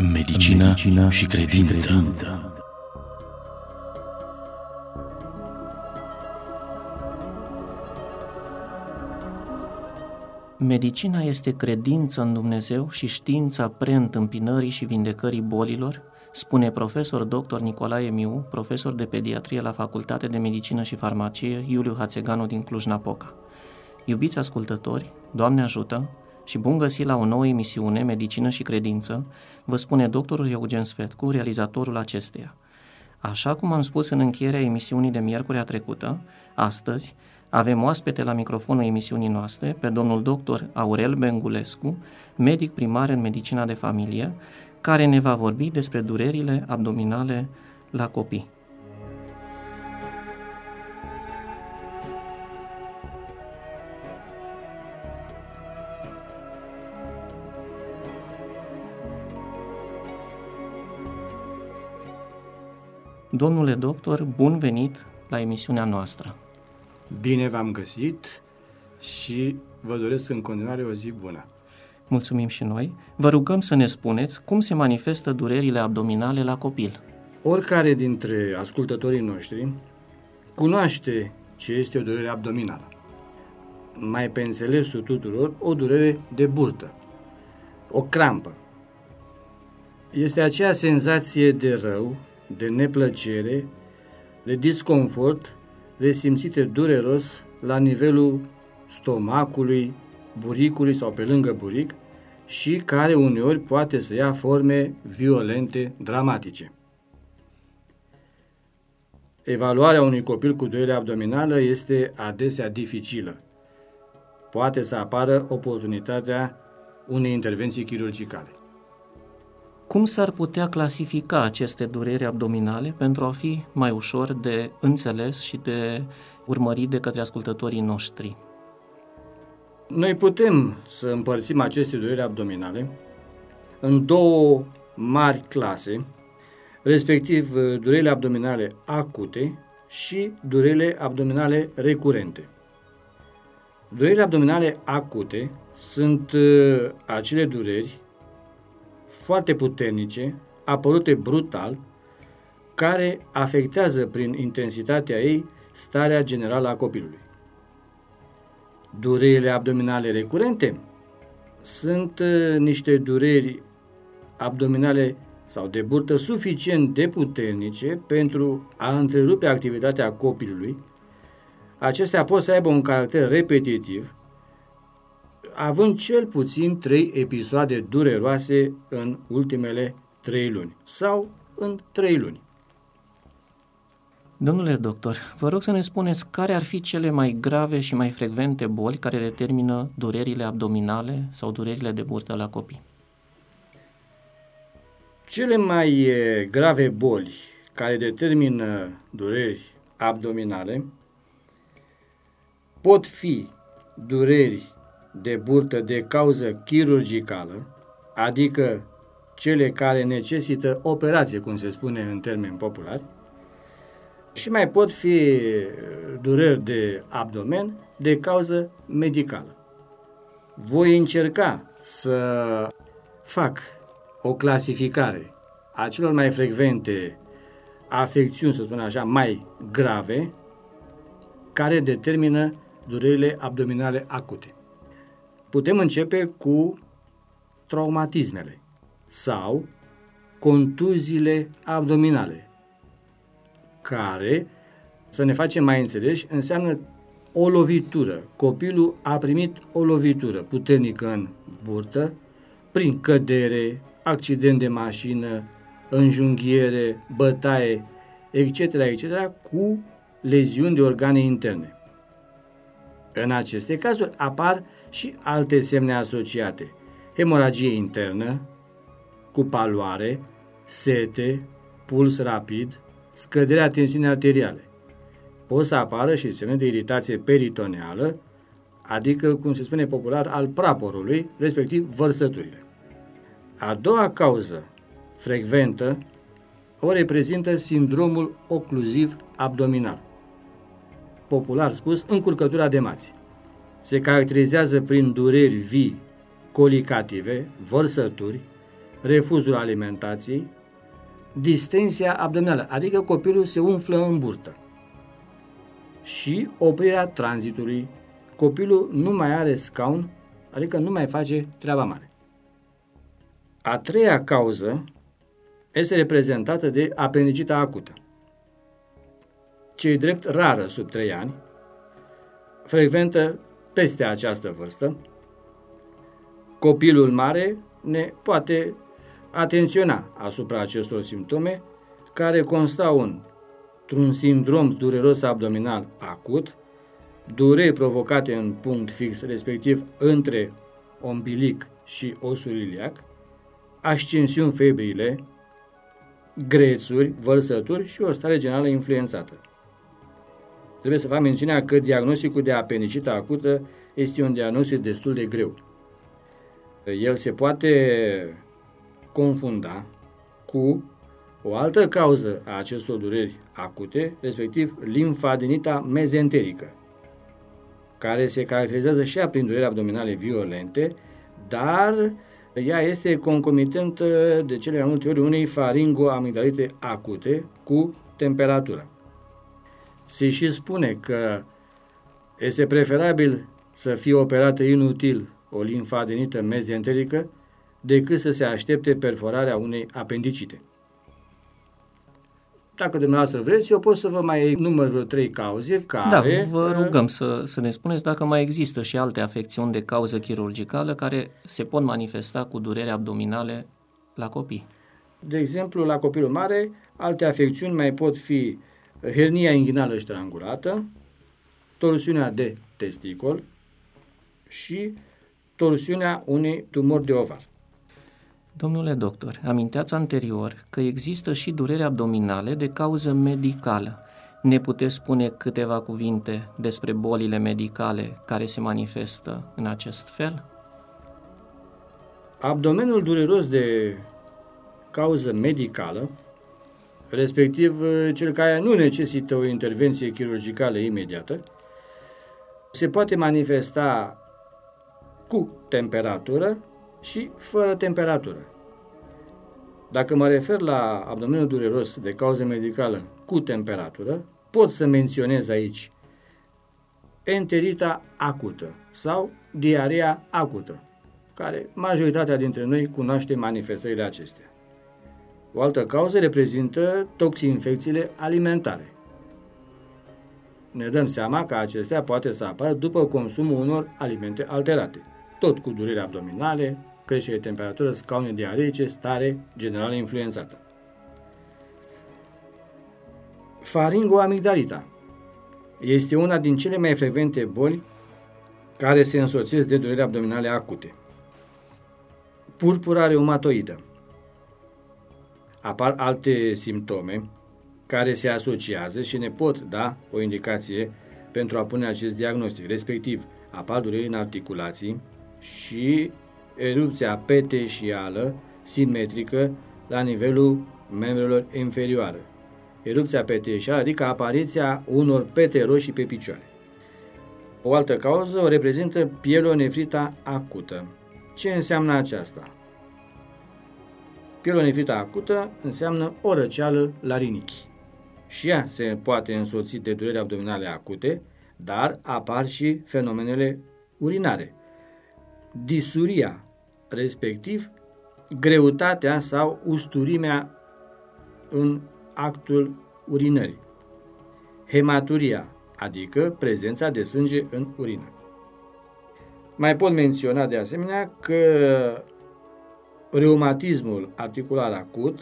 Medicină și credință. Medicina este credință în Dumnezeu și știința preîntâmpinării și vindecării bolilor, spune profesor dr. Nicolae Miu, profesor de pediatrie la Facultatea de Medicină și Farmacie Iuliu Hațeganu din Cluj-Napoca. Iubiți ascultători, Doamne ajută și bun găsit la o nouă emisiune Medicină și credință, vă spune doctorul Eugen Sfetcu, realizatorul acesteia. Așa cum am spus în încheierea emisiunii de miercurea trecută, astăzi avem oaspete la microfonul emisiunii noastre pe domnul dr. Aurel Bengulescu, medic primar în medicina de familie, care ne va vorbi despre durerile abdominale la copii. Domnule doctor, bun venit la emisiunea noastră. Bine v-am găsit și vă doresc în continuare o zi bună. Mulțumim și noi. Vă rugăm să ne spuneți cum se manifestă durerile abdominale la copil. Oricare dintre ascultătorii noștri cunoaște ce este o durere abdominală. Mai pe înțelesul tuturor, o durere de burtă, o crampă. Este aceea senzație de rău, de neplăcere, de disconfort, resimțite dureros la nivelul stomacului, buricului sau pe lângă buric și care uneori poate să ia forme violente, dramatice. Evaluarea unui copil cu durere abdominală este adesea dificilă. Poate să apară oportunitatea unei intervenții chirurgicale. Cum s-ar putea clasifica aceste dureri abdominale pentru a fi mai ușor de înțeles și de urmărit de către ascultătorii noștri? Noi putem să împărțim aceste dureri abdominale în două mari clase, respectiv durerile abdominale acute și durerile abdominale recurente. Durerile abdominale acute sunt acele dureri foarte puternice, apărute brutal, care afectează prin intensitatea ei starea generală a copilului. Durerile abdominale recurente sunt niște dureri abdominale sau de burtă suficient de puternice pentru a întrerupe activitatea copilului. Acestea pot să aibă un caracter repetitiv, având cel puțin 3 episoade dureroase în ultimele 3 luni sau în 3 luni. Domnule doctor, vă rog să ne spuneți care ar fi cele mai grave și mai frecvente boli care determină durerile abdominale sau durerile de burtă la copii. Cele mai grave boli care determină dureri abdominale pot fi dureri de burtă de cauză chirurgicală, adică cele care necesită operație, cum se spune în termeni populari, și mai pot fi dureri de abdomen de cauză medicală. Voi încerca să fac o clasificare a celor mai frecvente afecțiuni, să spun așa, mai grave, care determină durerile abdominale acute. Putem începe cu traumatismele sau contuziile abdominale, care, să ne facem mai înțeleși, înseamnă o lovitură. Copilul a primit o lovitură puternică în burtă, prin cădere, accident de mașină, înjunghiere, bătaie, etc., etc., cu leziuni de organe interne. În aceste cazuri apar și alte semne asociate: hemoragie internă, cu paloare, sete, puls rapid, scăderea tensiunii arteriale. Pot să apară și semne de iritație peritoneală, adică, cum se spune popular, al praporului, respectiv vărsăturile. A doua cauză frecventă o reprezintă sindromul ocluziv abdominal, popular spus încurcătura de mați. Se caracterizează prin dureri vii, colicative, vărsături, refuzul alimentației, distensia abdominală, adică copilul se umflă în burtă, și oprirea tranzitului. Copilul nu mai are scaun, adică nu mai face treaba mare. A treia cauză este reprezentată de apendicita acută, ce-i drept rară sub 3 ani, frecventă peste această vârstă. Copilul mare ne poate atenționa asupra acestor simptome, care constau într-un sindrom dureros abdominal acut, dureri provocate în punct fix, respectiv între ombilic și osul iliac, ascensiuni febrile, grețuri, vărsături și o stare generală influențată. Trebuie să fac mențiunea că diagnosticul de apendicită acută este un diagnostic destul de greu. El se poate confunda cu o altă cauză a acestor dureri acute, respectiv limfadenita mezenterică, care se caracterizează și ea prin dureri abdominale violente, dar ea este concomitentă de cele mai multe ori unei faringoamigdalite acute cu temperatură. Se și spune că este preferabil să fie operată inutil o limfadenită mezenterică decât să se aștepte perforarea unei apendicite. Dacă dumneavoastră vreți, eu pot să vă mai număr vreo 3 cauze care... Da, vă rugăm să ne spuneți dacă mai există și alte afecțiuni de cauză chirurgicală care se pot manifesta cu dureri abdominale la copii. De exemplu, la copilul mare, alte afecțiuni mai pot fi hernia inghinală strangulată, torsiunea de testicol și torsiunea unei tumori de ovar. Domnule doctor, aminteați anterior că există și dureri abdominale de cauză medicală. Ne puteți spune câteva cuvinte despre bolile medicale care se manifestă în acest fel? Abdomenul dureros de cauză medicală, respectiv cel care nu necesită o intervenție chirurgicală imediată, se poate manifesta cu temperatură și fără temperatură. Dacă mă refer la abdomenul dureros de cauză medicală cu temperatură, pot să menționez aici enterita acută sau diarea acută, care majoritatea dintre noi cunoaște manifestările acestea. O altă cauză reprezintă toxinfecțiile alimentare. Ne dăm seama că acestea poate să apară după consumul unor alimente alterate, tot cu dureri abdominale, creștere de temperatură, scaune diareice, stare generală influențată. Faringoamigdalita este una din cele mai frecvente boli care se însoțesc de dureri abdominale acute. Purpura reumatoidă. Apar alte simptome care se asociază și ne pot da o indicație pentru a pune acest diagnostic, respectiv apar dureri în articulații și erupția peteșială simetrică la nivelul membrelor inferioare. Erupția peteșială, adică apariția unor pete roșii pe picioare. O altă cauză o reprezintă pielonefrita acută. Ce înseamnă aceasta? Pielonefrita acută înseamnă o răceală la rinichi. Și ea se poate însoți de dureri abdominale acute, dar apar și fenomenele urinare. Disuria, respectiv greutatea sau usturimea în actul urinării. Hematuria, adică prezența de sânge în urină. Mai pot menționa de asemenea că reumatismul articular acut,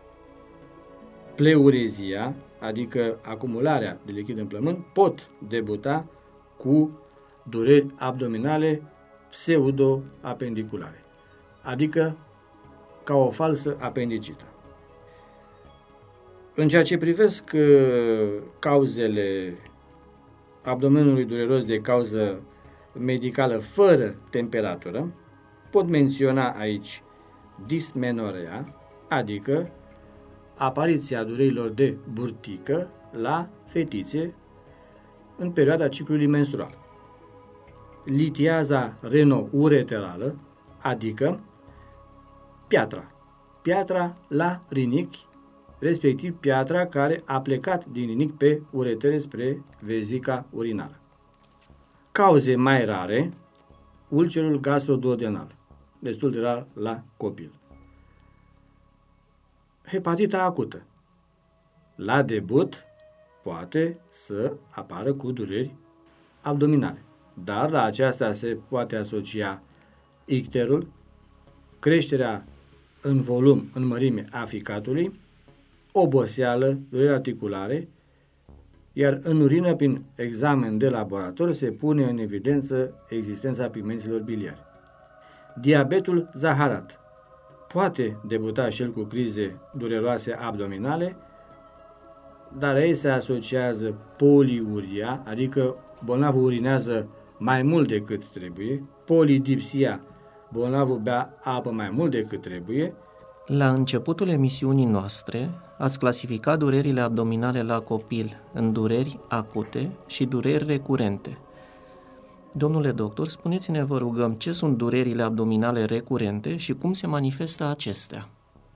pleurezia, adică acumularea de lichid în plămân, pot debuta cu dureri abdominale pseudoapendiculare, adică ca o falsă apendicită. În ceea ce privesc cauzele abdomenului dureros de cauză medicală fără temperatură, pot menționa aici dismenorea, adică apariția durerilor de burtică la fetițe în perioada ciclului menstrual. Litiaza renoureterală, adică piatra piatra la rinichi, respectiv piatra care a plecat din rinichi pe uretere spre vezica urinară. Cauze mai rare, ulcerul gastroduodenal, destul de rar la copil. Hepatita acută. La debut poate să apară cu dureri abdominale, dar la aceasta se poate asocia icterul, creșterea în volum, în mărime a ficatului, oboseală, dureri articulare, iar în urină, prin examen de laborator, se pune în evidență existența pigmenților biliari. Diabetul zaharat poate debuta și el cu crize dureroase abdominale, dar aici se asociază poliuria, adică bolnavul urinează mai mult decât trebuie, polidipsia, bolnavul bea apă mai mult decât trebuie. La începutul emisiunii noastre ați clasificat durerile abdominale la copil în dureri acute și dureri recurente. Domnule doctor, spuneți-ne, vă rugăm, ce sunt durerile abdominale recurente și cum se manifestă acestea?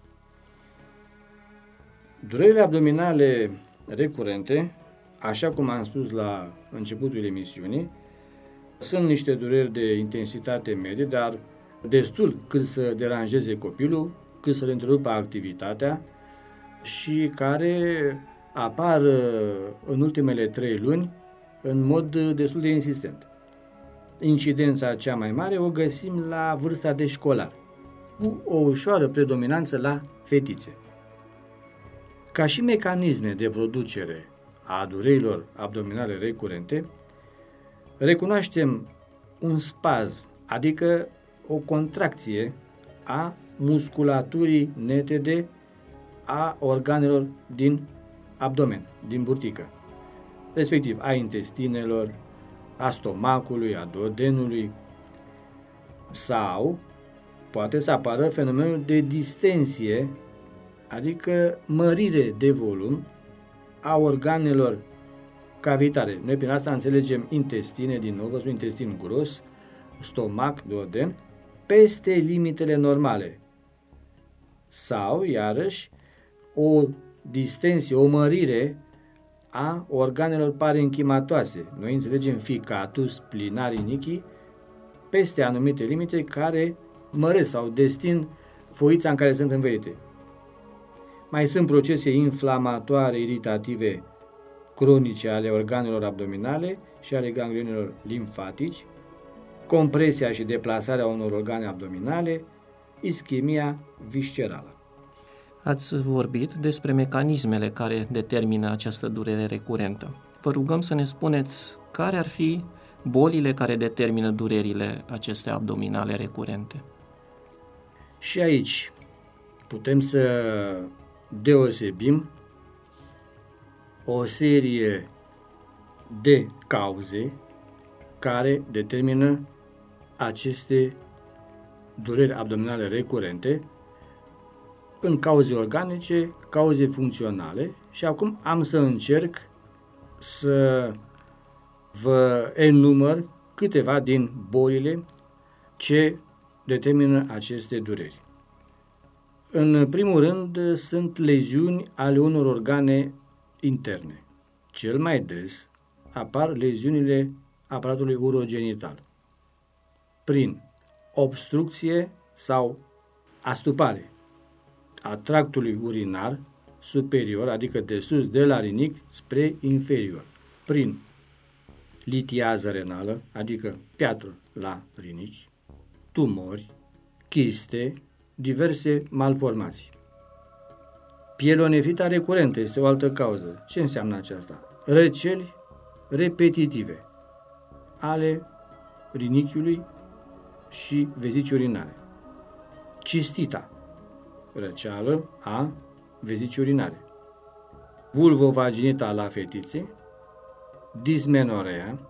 Durerile abdominale recurente, așa cum am spus la începutul emisiunii, sunt niște dureri de intensitate medie, dar destul cât să deranjeze copilul, cât să le întrerupă activitatea și care apar în ultimele 3 luni în mod destul de insistent. Incidența cea mai mare o găsim la vârsta de școlar, cu o ușoară predominanță la fetițe. Ca și mecanisme de producere a durerilor abdominale recurente, recunoaștem un spazm, adică o contracție a musculaturii netede a organelor din abdomen, din burtică, respectiv a intestinelor, a stomacului, a duodenului, sau poate să apară fenomenul de distensie, adică mărire de volum a organelor cavitare. Noi prin asta înțelegem intestine, din nou, văzut intestin gros, stomac, duoden, peste limitele normale. Sau, iarăși, o distensie, o mărire a organelor parenchimatoase. Noi înțelegem ficatus, plinar, inichi, peste anumite limite care măresc sau destind foița în care sunt învelite. Mai sunt procese inflamatoare, iritative, cronice ale organelor abdominale și ale ganglionilor limfatici, compresia și deplasarea unor organe abdominale, ischemia viscerală. Ați vorbit despre mecanismele care determină această durere recurentă. Vă rugăm să ne spuneți care ar fi bolile care determină durerile acestea abdominale recurente. Și aici putem să deosebim o serie de cauze care determină aceste dureri abdominale recurente în cauze organice, cauze funcționale și acum am să încerc să vă enumăr câteva din bolile ce determină aceste dureri. În primul rând sunt leziuni ale unor organe interne. Cel mai des apar leziunile aparatului urogenital prin obstrucție sau astupare a tractului urinar superior, adică de sus de la rinic spre inferior, prin litiază renală, adică piatră la rinichi, tumori, chiste, diverse malformații. Pielonefrita recurentă este o altă cauză. Ce înseamnă aceasta? Răceli repetitive ale rinichiului și vezicii urinare. Cistita, răceală a vezicii urinare. Vulvovaginita la fetițe, dismenorea.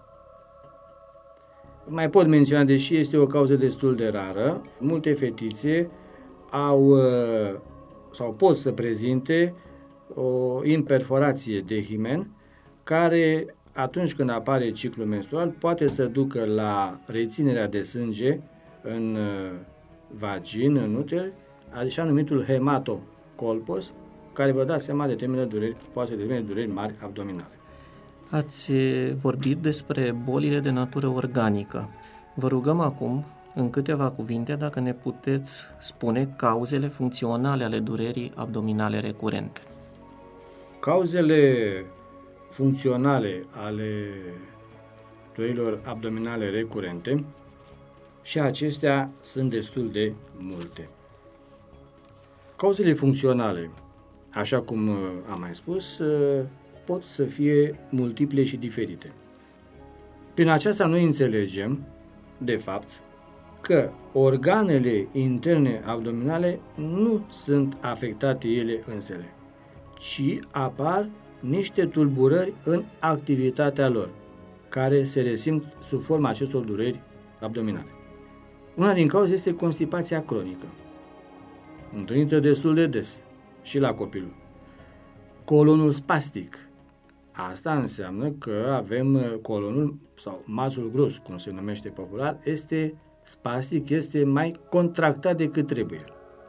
Mai pot menționa, deși este o cauză destul de rară, multe fetițe au sau pot să prezinte o imperforație de himen care atunci când apare ciclul menstrual poate să ducă la reținerea de sânge în vagin, în uter așa numitul hematocolpos, care vă dați seama determină dureri, poate să determine dureri mari abdominale. Ați vorbit despre bolile de natură organică. Vă rugăm acum, în câteva cuvinte, dacă ne puteți spune cauzele funcționale ale durerii abdominale recurente. Cauzele funcționale ale durerilor abdominale recurente, și acestea sunt destul de multe. Cauzele funcționale, așa cum am mai spus, pot să fie multiple și diferite. Prin aceasta noi înțelegem, de fapt, că organele interne abdominale nu sunt afectate ele însele, ci apar niște tulburări în activitatea lor, care se resimt sub forma acestor dureri abdominale. Una din cauze este constipația cronică, întâlnită destul de des și la copilul. Colonul spastic. Asta înseamnă că avem colonul, sau mațul gros, cum se numește popular, este spastic, este mai contractat decât trebuie.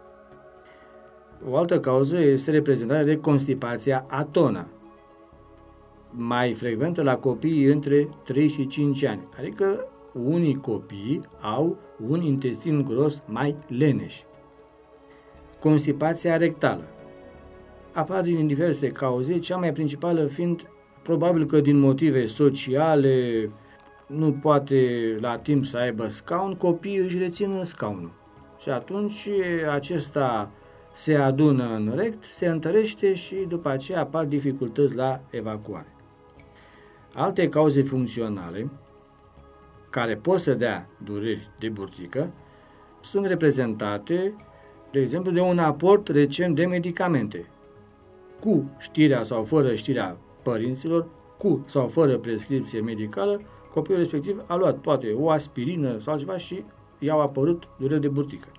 O altă cauză este reprezentată de constipația atona, mai frecventă la copiii între 3 și 5 ani, adică unii copii au un intestin gros mai leneș. Constipația rectală apare din diverse cauze, cea mai principală fiind probabil că din motive sociale, nu poate la timp să aibă scaun, copiii își rețin scaunul. Și atunci acesta se adună în rect, se întărește și după aceea apar dificultăți la evacuare. Alte cauze funcționale care pot să dea dureri de burtică sunt reprezentate, de exemplu, de un aport recent de medicamente, cu știrea sau fără știrea părinților, cu sau fără prescripție medicală, copilul respectiv a luat poate o aspirină sau ceva și i-au apărut dureri de burtică.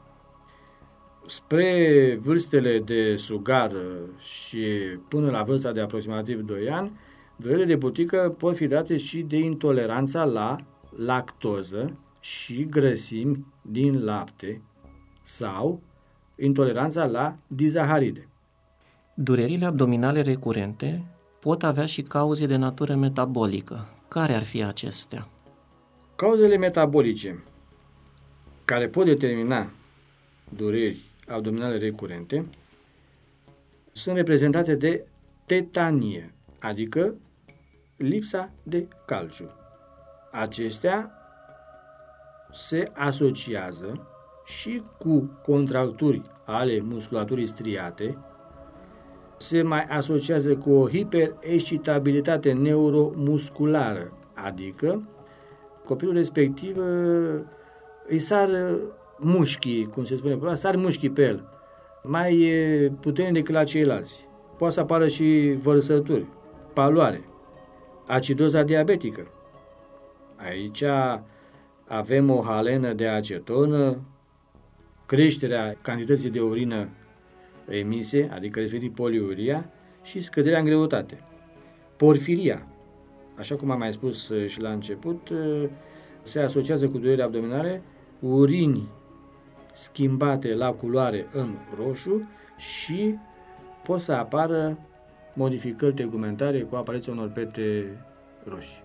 Spre vârstele de sugar și până la vârsta de aproximativ 2 ani, durerile de burtică pot fi date și de intoleranța la lactoză și grăsimi din lapte sau intoleranța la dizaharide. Durerile abdominale recurente pot avea și cauze de natură metabolică. Care ar fi acestea? Cauzele metabolice care pot determina dureri abdominale recurente sunt reprezentate de tetanie, adică lipsa de calciu. Acestea se asociază și cu contracturi ale musculaturii striate, se mai asociază cu o hiperexcitabilitate neuromusculară, adică copilul respectiv îi sar mușchii, cum se spune, sar mușchii pe el, mai puternic decât la ceilalți. Poate să apară și vărsături, paloare, acidoza diabetică. Aici avem o halenă de acetonă, creșterea cantității de urină emise, adică respectiv poliuria, și scăderea în greutate. Porfiria, așa cum am mai spus și la început, se asociază cu durerile abdominale, urini schimbate la culoare în roșu și pot să apară modificări tegumentare cu apariția unor pete roșii.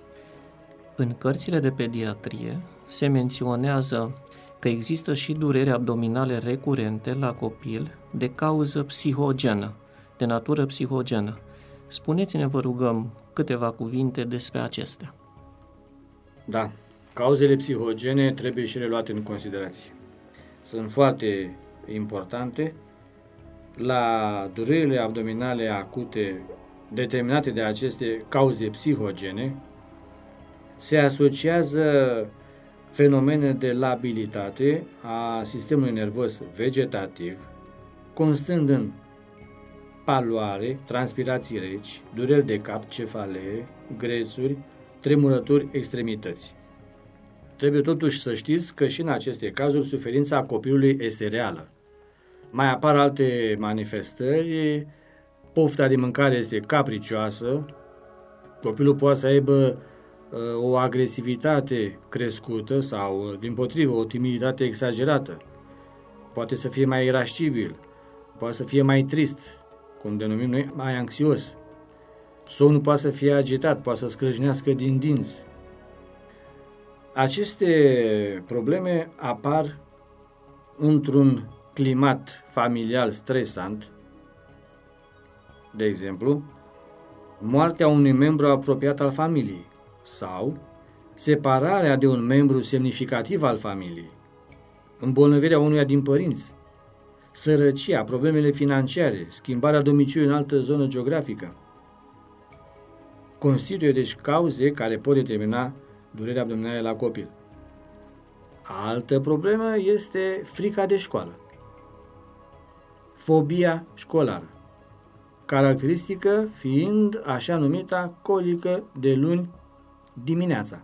În cărțile de pediatrie se menționează că există și dureri abdominale recurente la copil de cauză psihogenă, de natură psihogenă. Spuneți-ne, vă rugăm, câteva cuvinte despre acestea. Da, cauzele psihogene trebuie și reluate în considerație. Sunt foarte importante. La durerile abdominale acute determinate de aceste cauze psihogene se asociază fenomene de labilitate a sistemului nervos vegetativ, constând în paloare, transpirații reci, dureri de cap, cefalee, grețuri, tremurături extremități. Trebuie totuși să știți că și în aceste cazuri suferința copilului este reală. Mai apar alte manifestări, pofta de mâncare este capricioasă, copilul poate să aibă o agresivitate crescută sau, dimpotrivă, o timiditate exagerată. poate să fie mai irascibil, poate să fie mai trist, cum denumim noi, mai anxios. Somnul poate să fie agitat, poate să scrâșnească din dinți. Aceste probleme apar într-un climat familial stresant, de exemplu, moartea unui membru apropiat al familiei sau separarea de un membru semnificativ al familiei, îmbolnăvirea unuia din părinți, sărăcia, problemele financiare, schimbarea domiciliului în altă zonă geografică. Constituie deci cauze care pot determina durerea abdominală la copil. Altă problemă este frica de școală, fobia școlară, caracteristică fiind așa numita colică de luni dimineața.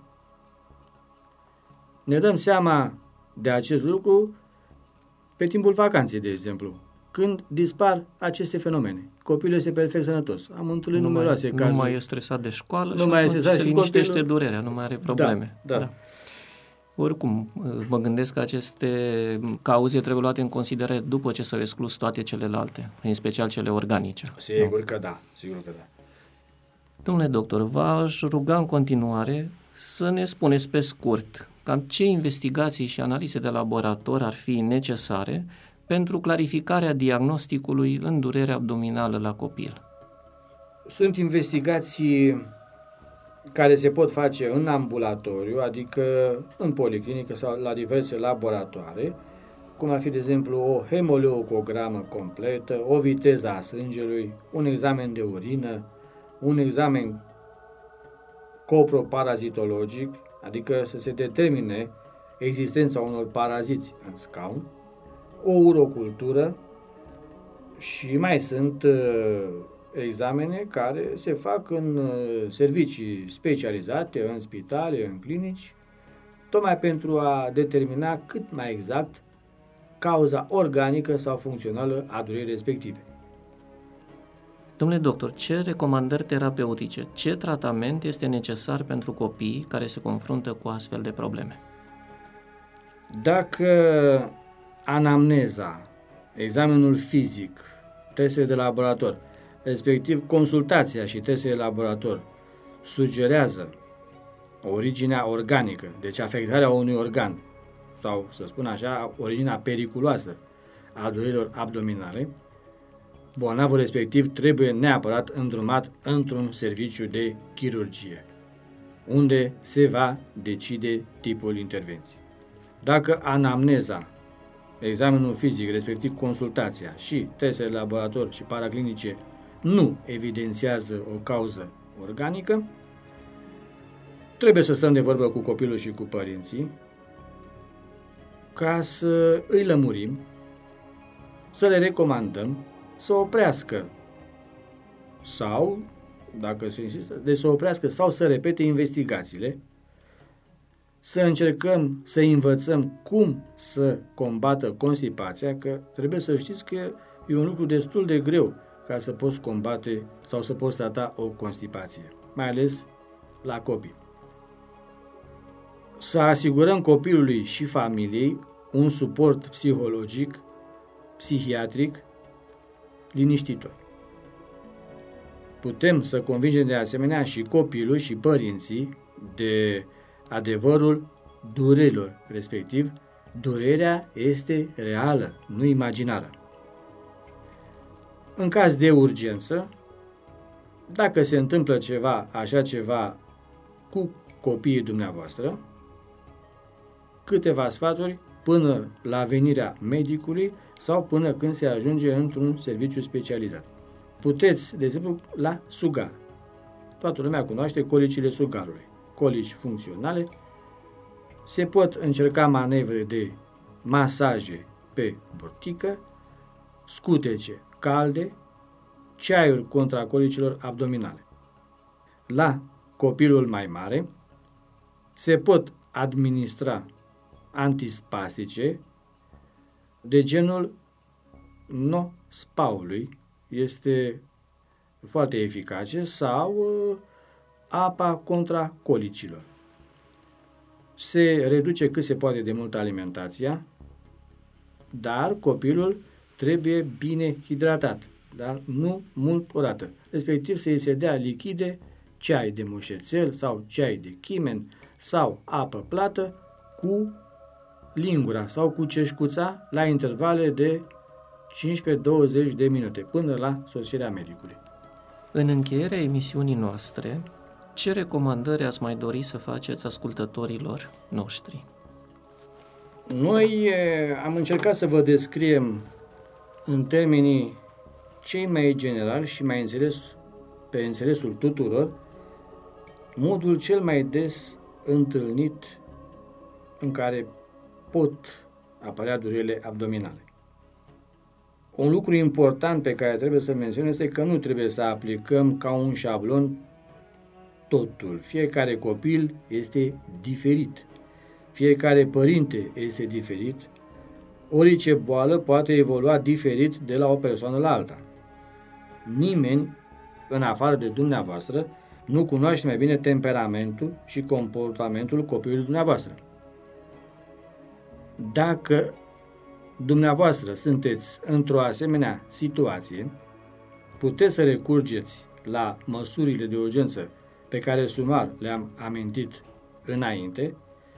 Ne dăm seama de acest lucru pe timpul vacanței, de exemplu, când dispar aceste fenomene. Copilul este perfect sănătos. Am întâlnit numeroase cazuri. Nu mai e stresat de școală nu mai și se liniștește durerea, nu mai are probleme. Da. Oricum, mă gândesc că aceste cauze trebuie luate în considerare după ce s-au exclus toate celelalte, în special cele organice. Sigur că da. Domnule doctor, v-aș ruga în continuare să ne spuneți pe scurt cam ce investigații și analize de laborator ar fi necesare pentru clarificarea diagnosticului în durere abdominală la copil. Sunt investigații care se pot face în ambulatoriu, adică în policlinică sau la diverse laboratoare, cum ar fi, de exemplu, o hemoleucogramă completă, o viteză a sângelui, un examen de urină, un examen coproparazitologic, adică să se determine existența unor paraziți în scaun, o urocultură și mai sunt examene care se fac în servicii specializate, în spitale, în clinici, tocmai pentru a determina cât mai exact cauza organică sau funcțională a durerii respective. Domnule doctor, ce recomandări terapeutice, ce tratament este necesar pentru copiii care se confruntă cu astfel de probleme? Dacă anamneza, examenul fizic, testele de laborator, respectiv consultația și testele de laborator sugerează originea organică, deci afectarea unui organ, sau, să spun așa, originea periculoasă a durerilor abdominale, bolnavul respectiv trebuie neapărat îndrumat într-un serviciu de chirurgie, unde se va decide tipul intervenției. Dacă anamneza, examenul fizic, respectiv consultația și testele de laborator și paraclinice nu evidențiază o cauză organică, trebuie să stăm de vorbă cu copilul și cu părinții ca să îi lămurim, să le recomandăm să oprească sau, dacă se insistă, de să oprească sau să repete investigațiile, să încercăm să învățăm cum să combată constipația, că trebuie să știți că e un lucru destul de greu ca să poți combate sau să poți trata o constipație, mai ales la copii. Să asigurăm copilului și familiei un suport psihologic, psihiatric, liniștitor. Putem să convingem de asemenea și copilul și părinții de adevărul durerilor, respectiv, durerea este reală, nu imaginară. În caz de urgență, dacă se întâmplă așa ceva cu copiii dumneavoastră, câteva sfaturi până la venirea medicului sau până când se ajunge într-un serviciu specializat. Puteți, de exemplu, la sugar. Toată lumea cunoaște colicile sugarului. Colici funcționale. Se pot încerca manevre de masaje pe burtică, scutece calde, ceaiuri contra colicilor abdominale. La copilul mai mare se pot administra antispastice de genul Nospaului, este foarte eficace, sau apa contra colicilor. Se reduce cât se poate de mult alimentația, dar copilul trebuie bine hidratat, dar nu mult odată. Respectiv să îi se dea lichide, ceai de mușețel sau ceai de chimen sau apă plată cu lingura sau cu ceșcuța la intervale de 15-20 de minute până la sosirea medicului. În încheierea emisiunii noastre, ce recomandări ați mai dori să faceți ascultătorilor noștri? Noi am încercat să vă descriem în termenii cei mai generali și mai pe înțelesul tuturor modul cel mai des întâlnit în care pot apărea durerile abdominale. Un lucru important pe care trebuie să menționez este că nu trebuie să aplicăm ca un șablon totul. Fiecare copil este diferit. Fiecare părinte este diferit. Orice boală poate evolua diferit de la o persoană la alta. Nimeni, în afară de dumneavoastră, nu cunoaște mai bine temperamentul și comportamentul copilului dumneavoastră. Dacă dumneavoastră sunteți într-o asemenea situație, puteți să recurgeți la măsurile de urgență pe care sumar le-am amintit înainte,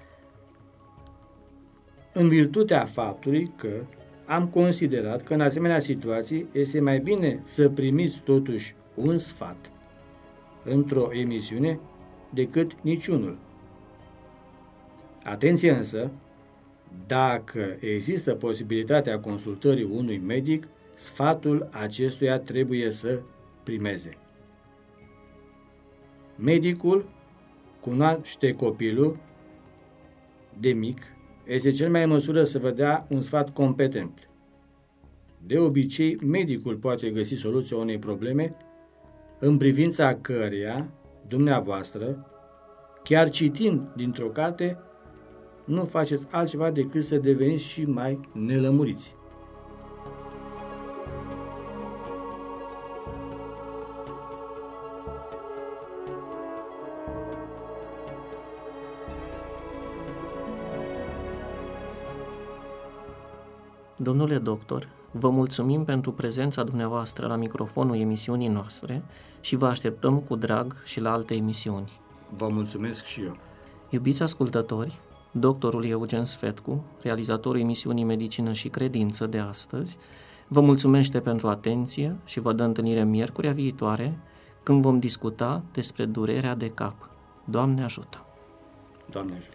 în virtutea faptului că am considerat că în asemenea situații este mai bine să primiți totuși un sfat într-o emisiune decât niciunul. Atenție însă, dacă există posibilitatea consultării unui medic, sfatul acestuia trebuie să primeze. Medicul cunoaște copilul de mic, este cel mai în măsură să vă dea un sfat competent. De obicei, medicul poate găsi soluția unei probleme în privința căreia dumneavoastră, chiar citind dintr-o carte, nu faceți altceva decât să deveniți și mai nelămuriți. Domnule doctor, vă mulțumim pentru prezența dumneavoastră la microfonul emisiunii noastre și vă așteptăm cu drag și la alte emisiuni. Vă mulțumesc și eu. Iubiți ascultători, doctorul Eugen Sfetcu, realizatorul emisiunii Medicină și Credință de astăzi, vă mulțumește pentru atenție și vă dă întâlnire miercurea viitoare, când vom discuta despre durerea de cap. Doamne ajută! Doamne ajută!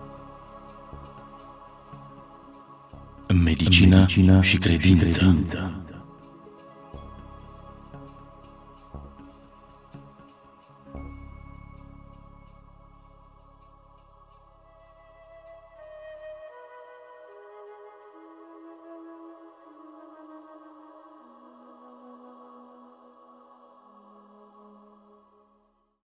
Medicină și credință.